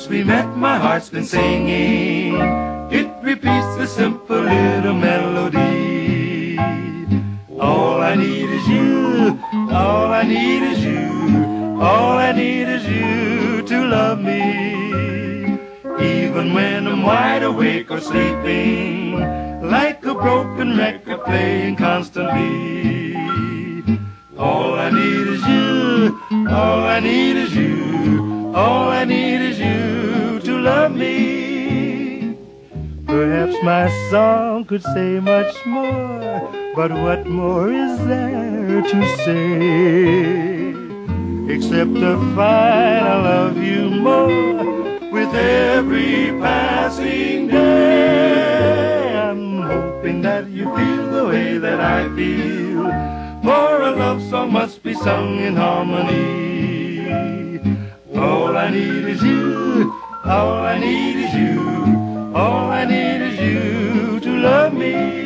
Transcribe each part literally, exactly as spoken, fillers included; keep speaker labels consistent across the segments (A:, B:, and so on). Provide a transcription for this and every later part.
A: Since we met, my heart's been singing. It repeats the simple little melody. All I need is you, all I need is you, all I need is you to love me. Even when I'm wide awake or sleeping, like a broken record playing constantly. All I need is you, all I need is you, all I need is you to love me. Perhaps my song could say much more, but what more is there to say? Except to find I love you more with every passing day. I'm hoping that you feel the way that I feel, for a love song must be sung in harmony. All I need is you, all I need is you, all I need is you to love me.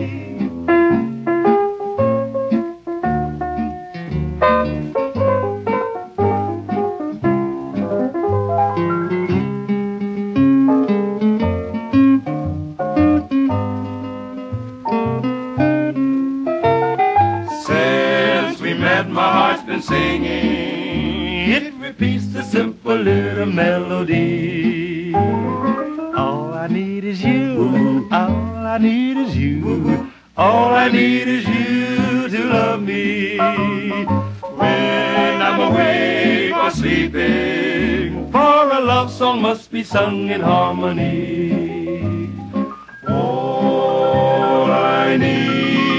A: My heart's been singing, it repeats the simple little melody. All I need is you, all I need is you, all I need is you to love me. When I'm awake or sleeping, for a love song must be sung in harmony. All I need,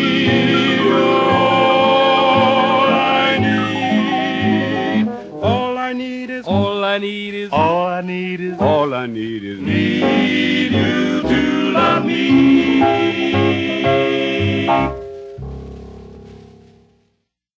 A: All I need is, all I need is, all I need is, need you to love me.